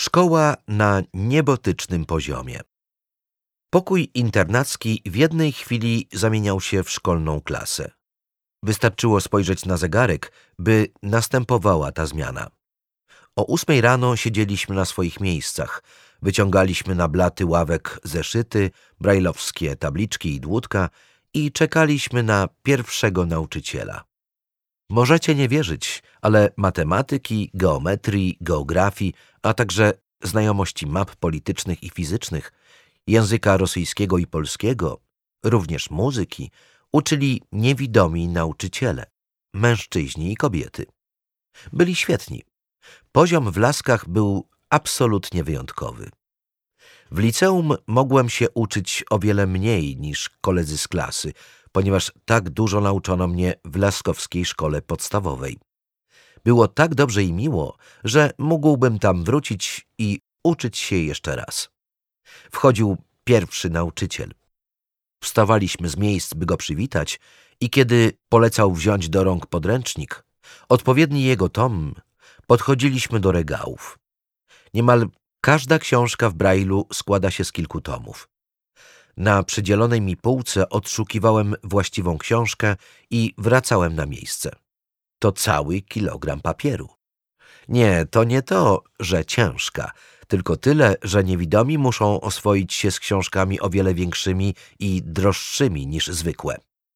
Szkoła na niebotycznym poziomie. Pokój internacki w jednej chwili zamieniał się w szkolną klasę. Wystarczyło spojrzeć na zegarek, by następowała ta zmiana. O 8 rano siedzieliśmy na swoich miejscach, wyciągaliśmy na blaty ławek zeszyty, brajlowskie tabliczki i dłutka i czekaliśmy na pierwszego nauczyciela. Możecie nie wierzyć, ale matematyki, geometrii, geografii, a także znajomości map politycznych i fizycznych, języka rosyjskiego i polskiego, również muzyki, uczyli niewidomi nauczyciele, mężczyźni i kobiety. Byli świetni. Poziom w Laskach był absolutnie wyjątkowy. W liceum mogłem się uczyć o wiele mniej niż koledzy z klasy, ponieważ tak dużo nauczono mnie w laskowskiej szkole podstawowej. Było tak dobrze i miło, że mógłbym tam wrócić i uczyć się jeszcze raz. Wchodził pierwszy nauczyciel. Wstawaliśmy z miejsc, by go przywitać i kiedy polecał wziąć do rąk podręcznik, odpowiedni jego tom, podchodziliśmy do regałów. Niemal każda książka w Brajlu składa się z kilku tomów. Na przydzielonej mi półce odszukiwałem właściwą książkę i wracałem na miejsce. To cały kilogram papieru. Nie, to nie to, że ciężka, tylko tyle, że niewidomi muszą oswoić się z książkami o wiele większymi i droższymi niż zwykłe.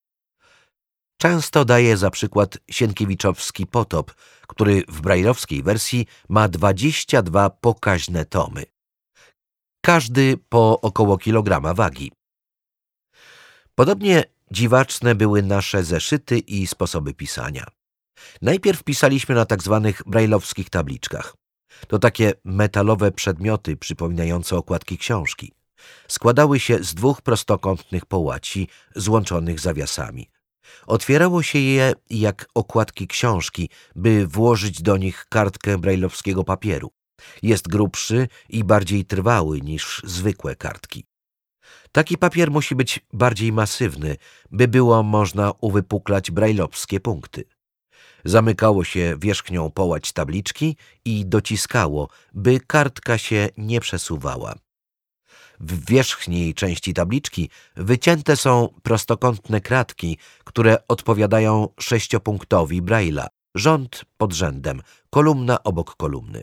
Często daję za przykład Sienkiewiczowski Potop, który w brajlowskiej wersji ma 22 pokaźne tomy. Każdy po około kilograma wagi. Podobnie dziwaczne były nasze zeszyty i sposoby pisania. Najpierw pisaliśmy na tak zwanych brajlowskich tabliczkach. To takie metalowe przedmioty przypominające okładki książki. Składały się z 2 prostokątnych połaci złączonych zawiasami. Otwierało się je jak okładki książki, by włożyć do nich kartkę brajlowskiego papieru. Jest grubszy i bardziej trwały niż zwykłe kartki. Taki papier musi być bardziej masywny, by było można uwypuklać brajlowskie punkty. Zamykało się wierzchnią połać tabliczki i dociskało, by kartka się nie przesuwała. W wierzchniej części tabliczki wycięte są prostokątne kratki, które odpowiadają 6-punktowi Braille'a, rząd pod rzędem, kolumna obok kolumny.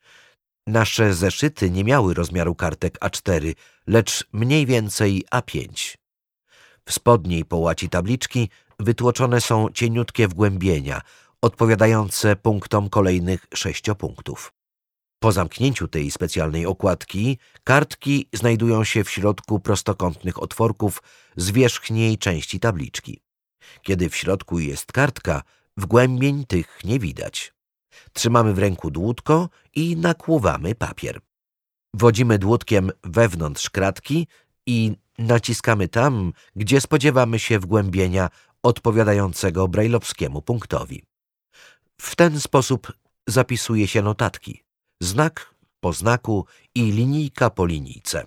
Nasze zeszyty nie miały rozmiaru kartek A4, lecz mniej więcej A5. W spodniej połaci tabliczki wytłoczone są cieniutkie wgłębienia, odpowiadające punktom kolejnych 6 punktów. Po zamknięciu tej specjalnej okładki kartki znajdują się w środku prostokątnych otworków z wierzchniej części tabliczki. Kiedy w środku jest kartka, wgłębień tych nie widać. Trzymamy w ręku dłutko i nakłuwamy papier. Wodzimy dłutkiem wewnątrz kratki i naciskamy tam, gdzie spodziewamy się wgłębienia odpowiadającego brajlowskiemu punktowi. W ten sposób zapisuje się notatki, znak po znaku i linijka po linijce.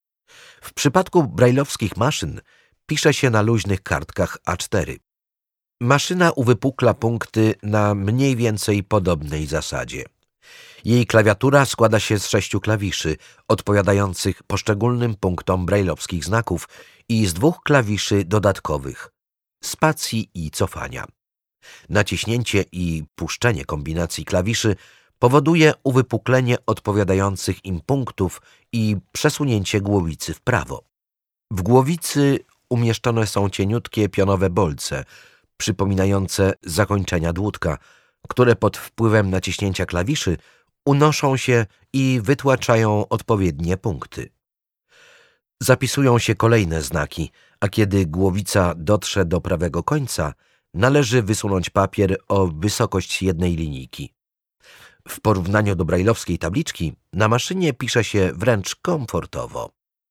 W przypadku brajlowskich maszyn pisze się na luźnych kartkach A4. Maszyna uwypukla punkty na mniej więcej podobnej zasadzie. Jej klawiatura składa się z 6 klawiszy odpowiadających poszczególnym punktom brajlowskich znaków i z 2 klawiszy dodatkowych – spacji i cofania. Naciśnięcie i puszczenie kombinacji klawiszy powoduje uwypuklenie odpowiadających im punktów i przesunięcie głowicy w prawo. W głowicy umieszczone są cieniutkie pionowe bolce, przypominające zakończenia dłutka, które pod wpływem naciśnięcia klawiszy unoszą się i wytłaczają odpowiednie punkty. Zapisują się kolejne znaki, a kiedy głowica dotrze do prawego końca, należy wysunąć papier o wysokość jednej linijki. W porównaniu do brajlowskiej tabliczki na maszynie pisze się wręcz komfortowo.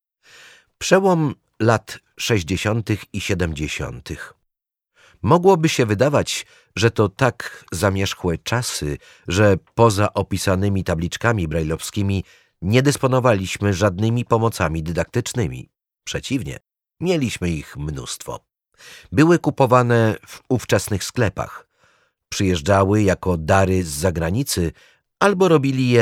Przełom lat 60. i 70. Mogłoby się wydawać, że to tak zamierzchłe czasy, że poza opisanymi tabliczkami brajlowskimi nie dysponowaliśmy żadnymi pomocami dydaktycznymi. Przeciwnie, mieliśmy ich mnóstwo. Były kupowane w ówczesnych sklepach. Przyjeżdżały jako dary z zagranicy albo robili je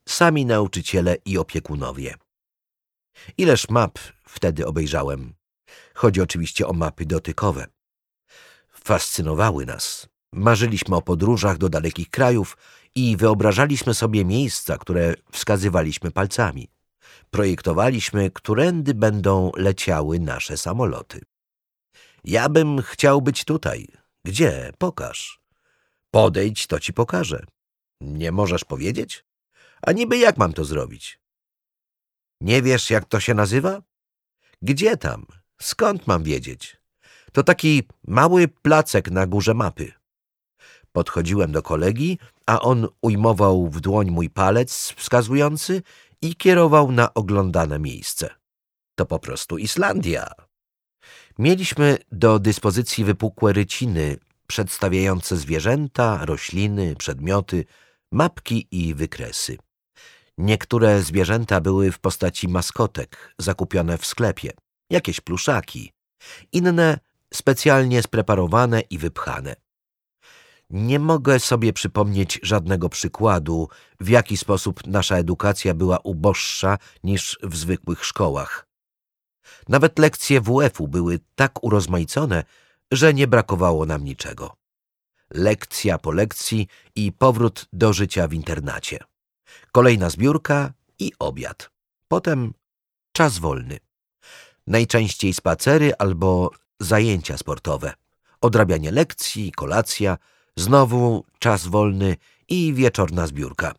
sami nauczyciele i opiekunowie. Ileż map wtedy obejrzałem. Chodzi oczywiście o mapy dotykowe. Fascynowały nas. Marzyliśmy o podróżach do dalekich krajów i wyobrażaliśmy sobie miejsca, które wskazywaliśmy palcami. Projektowaliśmy, którędy będą leciały nasze samoloty. Ja bym chciał być tutaj. Gdzie? Pokaż. Podejdź, to ci pokażę. Nie możesz powiedzieć? A niby jak mam to zrobić? Nie wiesz, jak to się nazywa? Gdzie tam? Skąd mam wiedzieć? To taki mały placek na górze mapy. Podchodziłem do kolegi, a on ujmował w dłoń mój palec wskazujący i kierował na oglądane miejsce. To po prostu Islandia. Mieliśmy do dyspozycji wypukłe ryciny przedstawiające zwierzęta, rośliny, przedmioty, mapki i wykresy. Niektóre zwierzęta były w postaci maskotek zakupione w sklepie, jakieś pluszaki, inne specjalnie spreparowane i wypchane. Nie mogę sobie przypomnieć żadnego przykładu, w jaki sposób nasza edukacja była uboższa niż w zwykłych szkołach. Nawet lekcje WF-u były tak urozmaicone, że nie brakowało nam niczego. Lekcja po lekcji i powrót do życia w internacie. Kolejna zbiórka i obiad. Potem czas wolny. Najczęściej spacery albo zajęcia sportowe. Odrabianie lekcji, kolacja, znowu czas wolny i wieczorna zbiórka.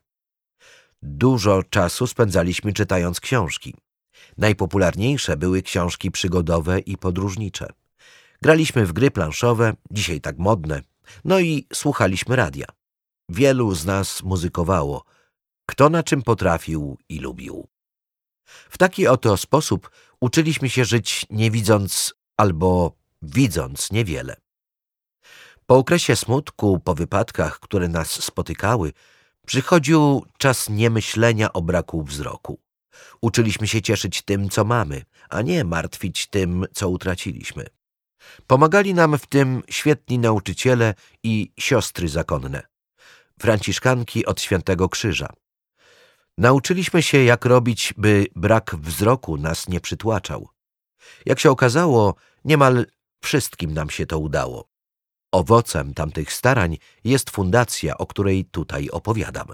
Dużo czasu spędzaliśmy czytając książki. Najpopularniejsze były książki przygodowe i podróżnicze. Graliśmy w gry planszowe, dzisiaj tak modne, no i słuchaliśmy radia. Wielu z nas muzykowało, kto na czym potrafił i lubił. W taki oto sposób uczyliśmy się żyć nie widząc albo widząc niewiele. Po okresie smutku, po wypadkach, które nas spotykały, przychodził czas niemyślenia o braku wzroku. Uczyliśmy się cieszyć tym, co mamy, a nie martwić tym, co utraciliśmy. Pomagali nam w tym świetni nauczyciele i siostry zakonne, franciszkanki od Świętego Krzyża. Nauczyliśmy się, jak robić, by brak wzroku nas nie przytłaczał. Jak się okazało, niemal wszystkim nam się to udało. Owocem tamtych starań jest fundacja, o której tutaj opowiadam.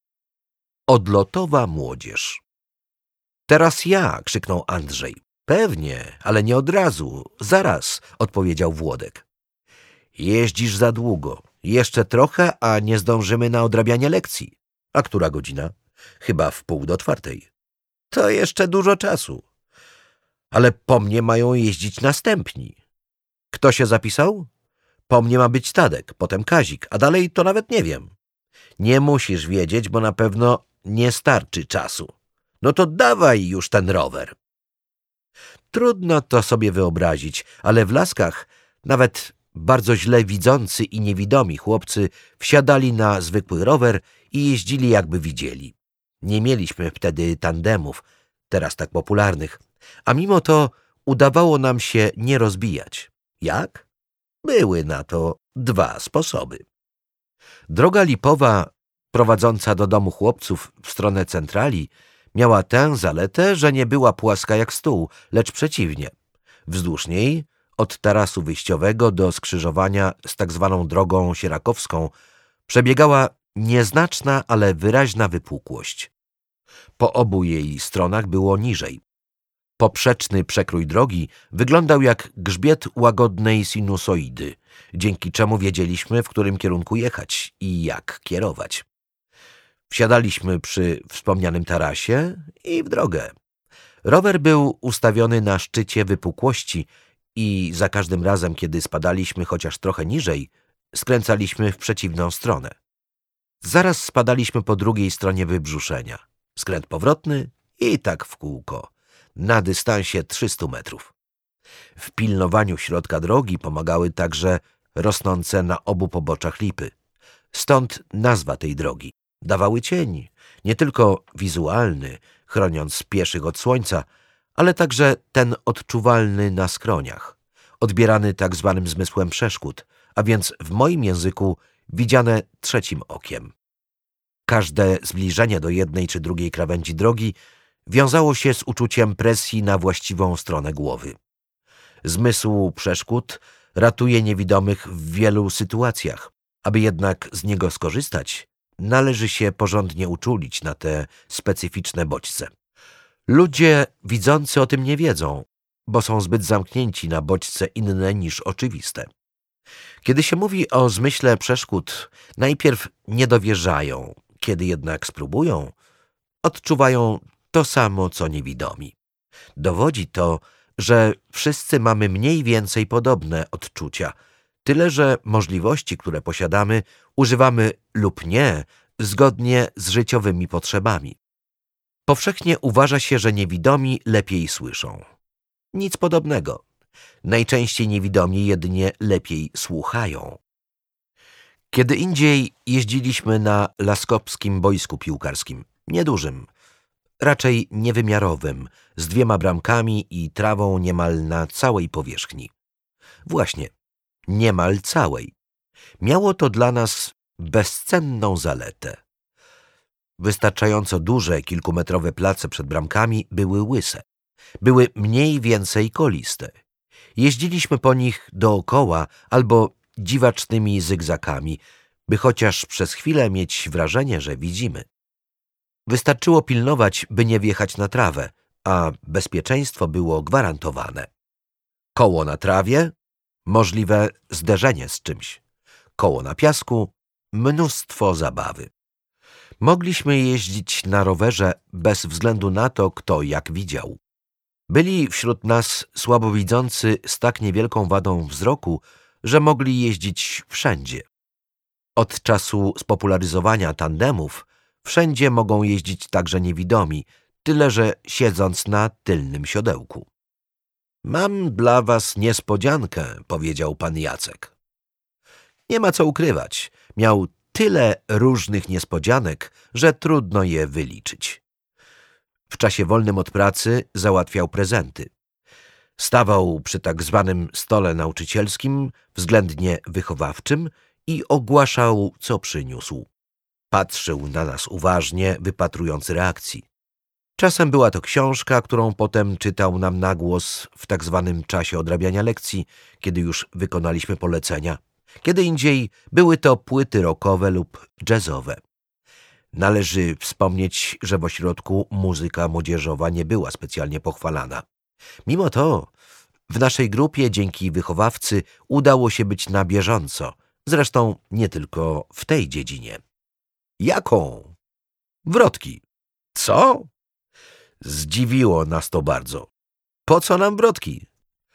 Odlotowa młodzież. Teraz ja, krzyknął Andrzej. Pewnie, ale nie od razu. Zaraz, odpowiedział Włodek. Jeździsz za długo. Jeszcze trochę, a nie zdążymy na odrabianie lekcji. A która godzina? Chyba 3:45. To jeszcze dużo czasu. Ale po mnie mają jeździć następni. Kto się zapisał? Po mnie ma być Tadek, potem Kazik, a dalej to nawet nie wiem. Nie musisz wiedzieć, bo na pewno nie starczy czasu. No to dawaj już ten rower. Trudno to sobie wyobrazić, ale w Laskach nawet bardzo źle widzący i niewidomi chłopcy wsiadali na zwykły rower i jeździli, jakby widzieli. Nie mieliśmy wtedy tandemów, teraz tak popularnych, a mimo to udawało nam się nie rozbijać. Jak? Były na to dwa sposoby. Droga lipowa prowadząca do domu chłopców w stronę centrali miała tę zaletę, że nie była płaska jak stół, lecz przeciwnie. Wzdłuż niej, od tarasu wyjściowego do skrzyżowania z tak zwaną drogą sierakowską, przebiegała nieznaczna, ale wyraźna wypukłość. Po obu jej stronach było niżej. Poprzeczny przekrój drogi wyglądał jak grzbiet łagodnej sinusoidy, dzięki czemu wiedzieliśmy, w którym kierunku jechać i jak kierować. Wsiadaliśmy przy wspomnianym tarasie i w drogę. Rower był ustawiony na szczycie wypukłości i za każdym razem, kiedy spadaliśmy chociaż trochę niżej, skręcaliśmy w przeciwną stronę. Zaraz spadaliśmy po drugiej stronie wybrzuszenia. Skręt powrotny i tak w kółko, na dystansie 300 metrów. W pilnowaniu środka drogi pomagały także rosnące na obu poboczach lipy. Stąd nazwa tej drogi. Dawały cień, nie tylko wizualny, chroniąc pieszych od słońca, ale także ten odczuwalny na skroniach, odbierany tak zwanym zmysłem przeszkód, a więc w moim języku widziane trzecim okiem. Każde zbliżenie do jednej czy drugiej krawędzi drogi wiązało się z uczuciem presji na właściwą stronę głowy. Zmysł przeszkód ratuje niewidomych w wielu sytuacjach. Aby jednak z niego skorzystać, należy się porządnie uczulić na te specyficzne bodźce. Ludzie widzący o tym nie wiedzą, bo są zbyt zamknięci na bodźce inne niż oczywiste. Kiedy się mówi o zmyśle przeszkód, najpierw nie dowierzają, kiedy jednak spróbują, odczuwają to samo, co niewidomi. Dowodzi to, że wszyscy mamy mniej więcej podobne odczucia, tyle że możliwości, które posiadamy, używamy lub nie, zgodnie z życiowymi potrzebami. Powszechnie uważa się, że niewidomi lepiej słyszą. Nic podobnego. Najczęściej niewidomi jedynie lepiej słuchają. Kiedy indziej jeździliśmy na laskopskim boisku piłkarskim, niedużym, raczej niewymiarowym, z 2 bramkami i trawą niemal na całej powierzchni. Właśnie, niemal całej. Miało to dla nas bezcenną zaletę. Wystarczająco duże, kilkumetrowe place przed bramkami były łyse. Były mniej więcej koliste. Jeździliśmy po nich dookoła albo dziwacznymi zygzakami, by chociaż przez chwilę mieć wrażenie, że widzimy. Wystarczyło pilnować, by nie wjechać na trawę, a bezpieczeństwo było gwarantowane. Koło na trawie – możliwe zderzenie z czymś. Koło na piasku – mnóstwo zabawy. Mogliśmy jeździć na rowerze bez względu na to, kto jak widział. Byli wśród nas słabowidzący z tak niewielką wadą wzroku, że mogli jeździć wszędzie. Od czasu spopularyzowania tandemów wszędzie mogą jeździć także niewidomi, tyle że siedząc na tylnym siodełku. Mam dla was niespodziankę, powiedział pan Jacek. Nie ma co ukrywać, miał tyle różnych niespodzianek, że trudno je wyliczyć. W czasie wolnym od pracy załatwiał prezenty. Stawał przy tak zwanym stole nauczycielskim, względnie wychowawczym i ogłaszał, co przyniósł. Patrzył na nas uważnie, wypatrując reakcji. Czasem była to książka, którą potem czytał nam na głos w tak zwanym czasie odrabiania lekcji, kiedy już wykonaliśmy polecenia. Kiedy indziej były to płyty rockowe lub jazzowe. Należy wspomnieć, że w ośrodku muzyka młodzieżowa nie była specjalnie pochwalana. Mimo to w naszej grupie dzięki wychowawcy udało się być na bieżąco, zresztą nie tylko w tej dziedzinie. Jaką? Wrotki. Co? Zdziwiło nas to bardzo. Po co nam wrotki?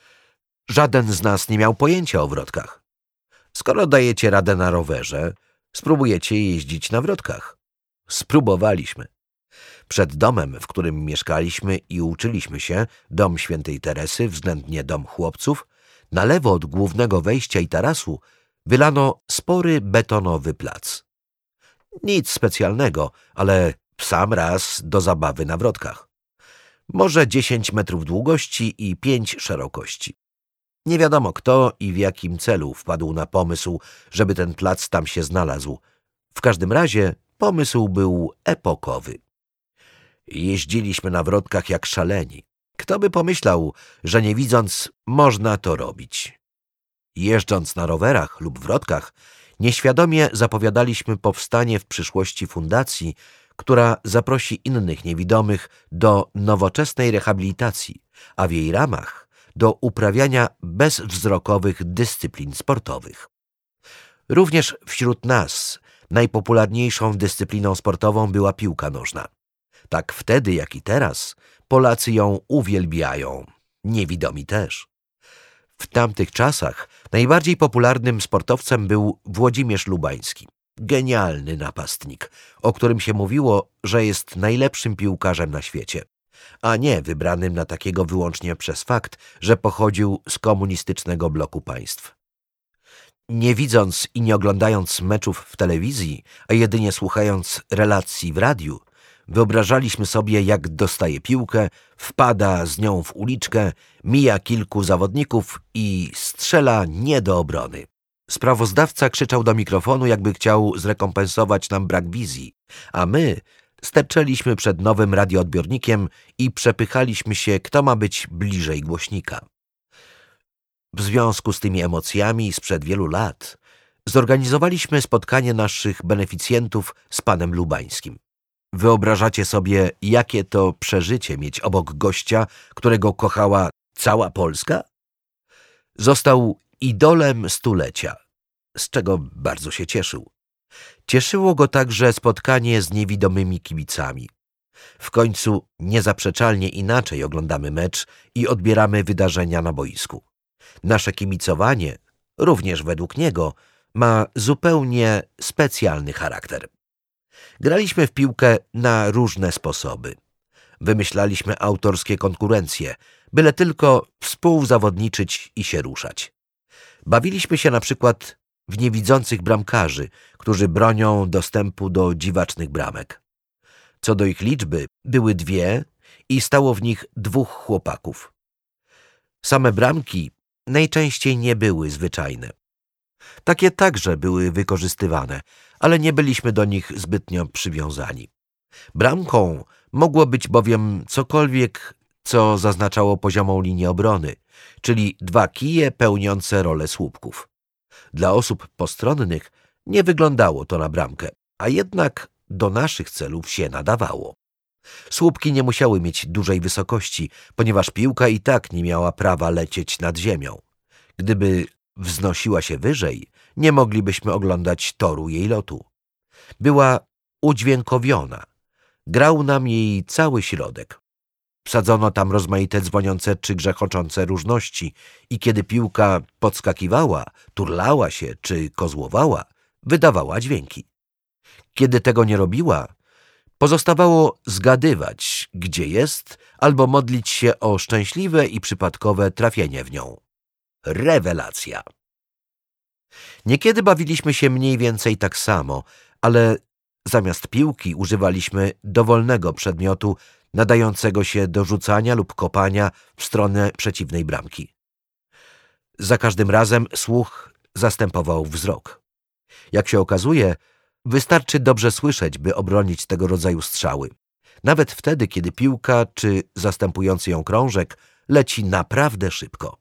Żaden z nas nie miał pojęcia o wrotkach. Skoro dajecie radę na rowerze, spróbujecie jeździć na wrotkach. Spróbowaliśmy. Przed domem, w którym mieszkaliśmy i uczyliśmy się, dom Świętej Teresy, względnie dom chłopców, na lewo od głównego wejścia i tarasu wylano spory betonowy plac. Nic specjalnego, ale w sam raz do zabawy na wrotkach. Może 10 metrów długości i 5 szerokości. Nie wiadomo kto i w jakim celu wpadł na pomysł, żeby ten plac tam się znalazł. W każdym razie pomysł był epokowy. Jeździliśmy na wrotkach jak szaleni. Kto by pomyślał, że nie widząc można to robić? Jeżdżąc na rowerach lub wrotkach, nieświadomie zapowiadaliśmy powstanie w przyszłości fundacji, która zaprosi innych niewidomych do nowoczesnej rehabilitacji, a w jej ramach do uprawiania bezwzrokowych dyscyplin sportowych. Również wśród nas najpopularniejszą dyscypliną sportową była piłka nożna. Tak wtedy, jak i teraz, Polacy ją uwielbiają, niewidomi też. W tamtych czasach najbardziej popularnym sportowcem był Włodzimierz Lubański. Genialny napastnik, o którym się mówiło, że jest najlepszym piłkarzem na świecie, a nie wybranym na takiego wyłącznie przez fakt, że pochodził z komunistycznego bloku państw. Nie widząc i nie oglądając meczów w telewizji, a jedynie słuchając relacji w radiu, wyobrażaliśmy sobie, jak dostaje piłkę, wpada z nią w uliczkę, mija kilku zawodników i strzela nie do obrony. Sprawozdawca krzyczał do mikrofonu, jakby chciał zrekompensować nam brak wizji, a my sterczeliśmy przed nowym radioodbiornikiem i przepychaliśmy się, kto ma być bliżej głośnika. W związku z tymi emocjami sprzed wielu lat zorganizowaliśmy spotkanie naszych beneficjentów z panem Lubańskim. Wyobrażacie sobie, jakie to przeżycie mieć obok gościa, którego kochała cała Polska? Został idolem stulecia, z czego bardzo się cieszył. Cieszyło go także spotkanie z niewidomymi kibicami. W końcu niezaprzeczalnie inaczej oglądamy mecz i odbieramy wydarzenia na boisku. Nasze kibicowanie, również według niego, ma zupełnie specjalny charakter. Graliśmy w piłkę na różne sposoby. Wymyślaliśmy autorskie konkurencje, byle tylko współzawodniczyć i się ruszać. Bawiliśmy się na przykład w niewidzących bramkarzy, którzy bronią dostępu do dziwacznych bramek. Co do ich liczby, były 2 i stało w nich 2 chłopaków. Same bramki najczęściej nie były zwyczajne. Takie także były wykorzystywane, ale nie byliśmy do nich zbytnio przywiązani. Bramką mogło być bowiem cokolwiek, co zaznaczało poziomą linię obrony, czyli 2 kije pełniące rolę słupków. Dla osób postronnych nie wyglądało to na bramkę, a jednak do naszych celów się nadawało. Słupki nie musiały mieć dużej wysokości, ponieważ piłka i tak nie miała prawa lecieć nad ziemią. Gdyby wznosiła się wyżej, nie moglibyśmy oglądać toru jej lotu. Była udźwiękowiona. Grał nam jej cały środek. Wsadzono tam rozmaite dzwoniące czy grzechoczące różności i kiedy piłka podskakiwała, turlała się czy kozłowała, wydawała dźwięki. Kiedy tego nie robiła, pozostawało zgadywać, gdzie jest, albo modlić się o szczęśliwe i przypadkowe trafienie w nią. Rewelacja! Niekiedy bawiliśmy się mniej więcej tak samo, ale zamiast piłki używaliśmy dowolnego przedmiotu nadającego się do rzucania lub kopania w stronę przeciwnej bramki. Za każdym razem słuch zastępował wzrok. Jak się okazuje, wystarczy dobrze słyszeć, by obronić tego rodzaju strzały. Nawet wtedy, kiedy piłka czy zastępujący ją krążek leci naprawdę szybko.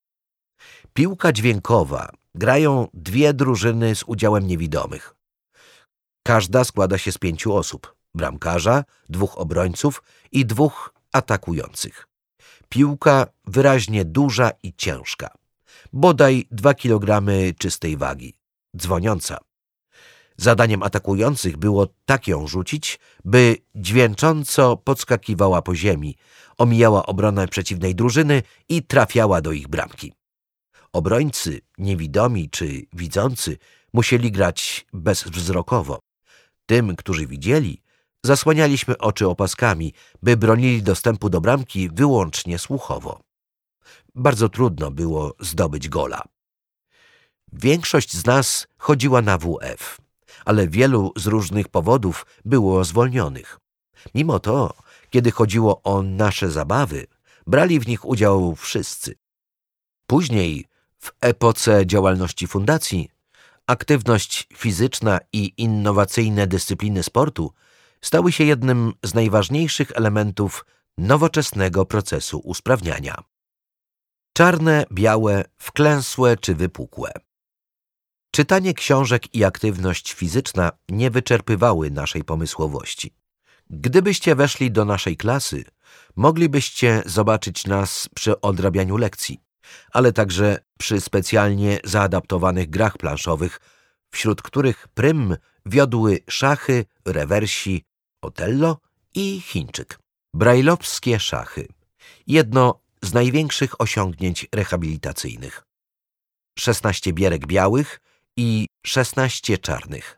Piłka dźwiękowa grają 2 drużyny z udziałem niewidomych. Każda składa się z 5 osób. Bramkarza, 2 obrońców i 2 atakujących. Piłka wyraźnie duża i ciężka. Bodaj 2 kg czystej wagi. Dzwoniąca. Zadaniem atakujących było tak ją rzucić, by dźwięcząco podskakiwała po ziemi, omijała obronę przeciwnej drużyny i trafiała do ich bramki. Obrońcy, niewidomi czy widzący, musieli grać bezwzrokowo. Tym, którzy widzieli, zasłanialiśmy oczy opaskami, by bronili dostępu do bramki wyłącznie słuchowo. Bardzo trudno było zdobyć gola. Większość z nas chodziła na WF, ale wielu z różnych powodów było zwolnionych. Mimo to, kiedy chodziło o nasze zabawy, brali w nich udział wszyscy. Później, w epoce działalności fundacji, aktywność fizyczna i innowacyjne dyscypliny sportu stały się jednym z najważniejszych elementów nowoczesnego procesu usprawniania. Czarne, białe, wklęsłe czy wypukłe. Czytanie książek i aktywność fizyczna nie wyczerpywały naszej pomysłowości. Gdybyście weszli do naszej klasy, moglibyście zobaczyć nas przy odrabianiu lekcji, ale także przy specjalnie zaadaptowanych grach planszowych, wśród których prym wiodły szachy, rewersi, Otello i Chińczyk. Brajlowskie szachy. Jedno z największych osiągnięć rehabilitacyjnych. 16 bierek białych i 16 czarnych.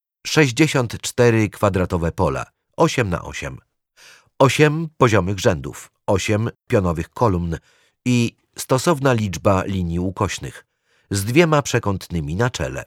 64 kwadratowe pola, 8×8. 8 poziomych rzędów, 8 pionowych kolumn i stosowna liczba linii ukośnych, z 2 przekątnymi na czele.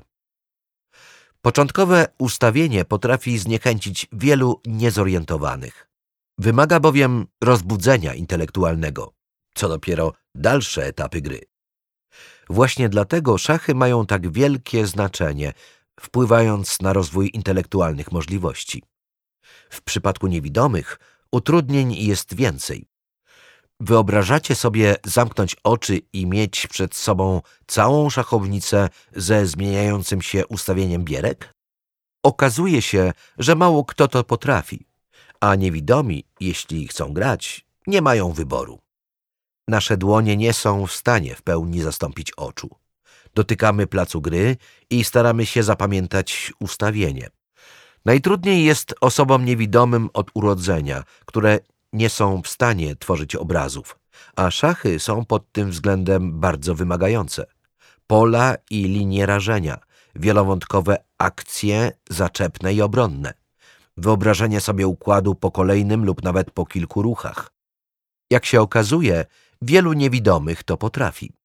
Początkowe ustawienie potrafi zniechęcić wielu niezorientowanych. Wymaga bowiem rozbudzenia intelektualnego, co dopiero dalsze etapy gry. Właśnie dlatego szachy mają tak wielkie znaczenie, wpływając na rozwój intelektualnych możliwości. W przypadku niewidomych utrudnień jest więcej. Wyobrażacie sobie zamknąć oczy i mieć przed sobą całą szachownicę ze zmieniającym się ustawieniem bierek? Okazuje się, że mało kto to potrafi, a niewidomi, jeśli chcą grać, nie mają wyboru. Nasze dłonie nie są w stanie w pełni zastąpić oczu. Dotykamy placu gry i staramy się zapamiętać ustawienie. Najtrudniej jest osobom niewidomym od urodzenia, które nie są w stanie tworzyć obrazów, a szachy są pod tym względem bardzo wymagające. Pola i linie rażenia, wielowątkowe akcje zaczepne i obronne, wyobrażenie sobie układu po kolejnym lub nawet po kilku ruchach. Jak się okazuje, wielu niewidomych to potrafi.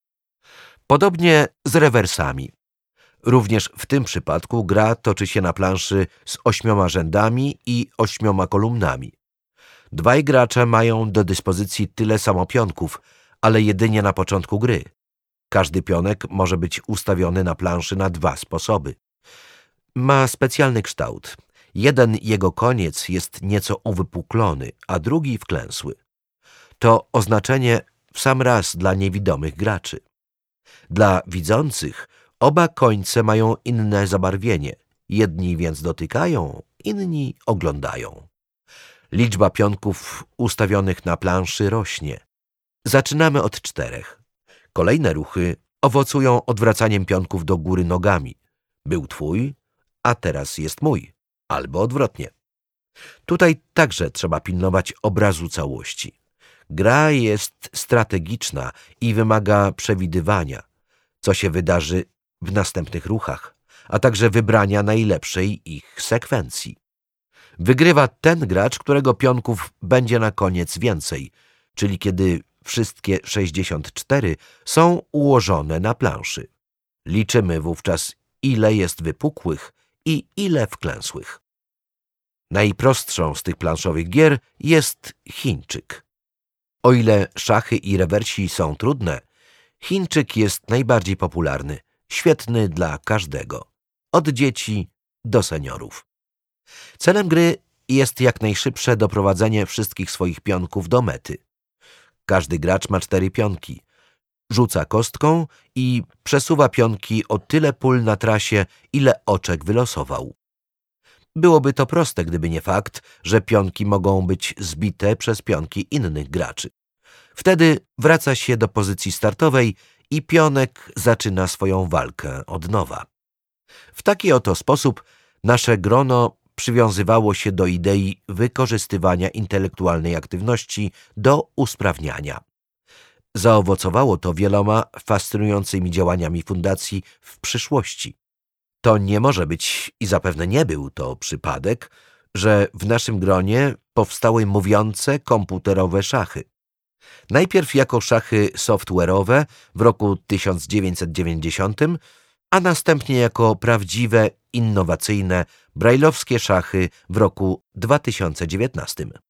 Podobnie z rewersami. Również w tym przypadku gra toczy się na planszy z 8 rzędami i 8 kolumnami. Dwaj gracze mają do dyspozycji tyle samo pionków, ale jedynie na początku gry. Każdy pionek może być ustawiony na planszy na 2 sposoby. Ma specjalny kształt. Jeden jego koniec jest nieco uwypuklony, a drugi wklęsły. To oznaczenie w sam raz dla niewidomych graczy. Dla widzących oba końce mają inne zabarwienie. Jedni więc dotykają, inni oglądają. Liczba pionków ustawionych na planszy rośnie. Zaczynamy od 4. Kolejne ruchy owocują odwracaniem pionków do góry nogami. Był twój, a teraz jest mój. Albo odwrotnie. Tutaj także trzeba pilnować obrazu całości. Gra jest strategiczna i wymaga przewidywania, co się wydarzy w następnych ruchach, a także wybrania najlepszej ich sekwencji. Wygrywa ten gracz, którego pionków będzie na koniec więcej, czyli kiedy wszystkie 64 są ułożone na planszy. Liczymy wówczas, ile jest wypukłych i ile wklęsłych. Najprostszą z tych planszowych gier jest Chińczyk. O ile szachy i rewersi są trudne, Chińczyk jest najbardziej popularny, świetny dla każdego, od dzieci do seniorów. Celem gry jest jak najszybsze doprowadzenie wszystkich swoich pionków do mety. Każdy gracz ma 4 pionki. Rzuca kostką i przesuwa pionki o tyle pól na trasie, ile oczek wylosował. Byłoby to proste, gdyby nie fakt, że pionki mogą być zbite przez pionki innych graczy. Wtedy wraca się do pozycji startowej i pionek zaczyna swoją walkę od nowa. W taki oto sposób nasze grono przywiązywało się do idei wykorzystywania intelektualnej aktywności do usprawniania. Zaowocowało to wieloma fascynującymi działaniami fundacji w przyszłości. To nie może być i zapewne nie był to przypadek, że w naszym gronie powstały mówiące komputerowe szachy. Najpierw jako szachy software'owe w roku 1990, a następnie jako prawdziwe, innowacyjne, brajlowskie szachy w roku 2019.